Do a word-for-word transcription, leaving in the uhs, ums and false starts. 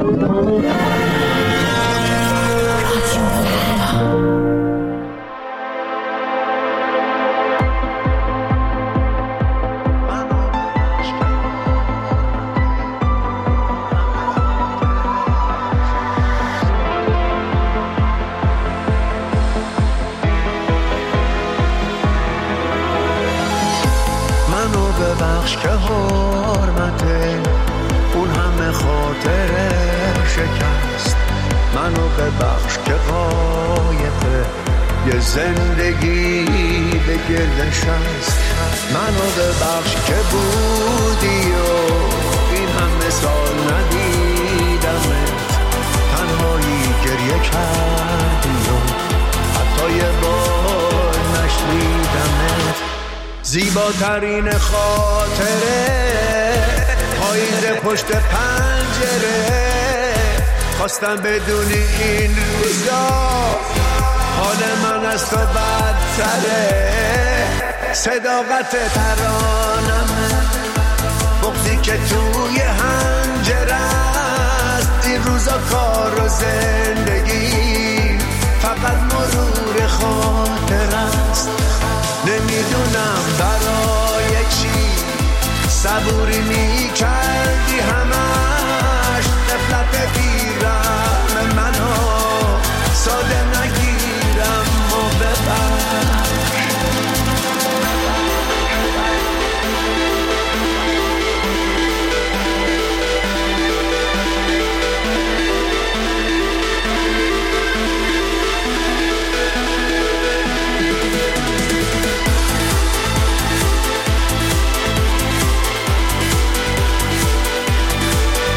ببخش که حرمته اون همه خاطره شکست، منو ببخش که قایقه یه زندگی به گردش هست، منو ببخش که بودی و این همه سال ندیدمت، تنهایی گریه کردی و حتی یه بار نشنیدمت. زیباترین خاطره پاییز پشت پنجره، خواستم بدونی این روزا حال من از تو بدتره. صداقت ترانمه بغضی که توی حنجره است، این روزا کار و زندگی فقط مرور خاطر است. نمیدونم برای چی صبوری نیست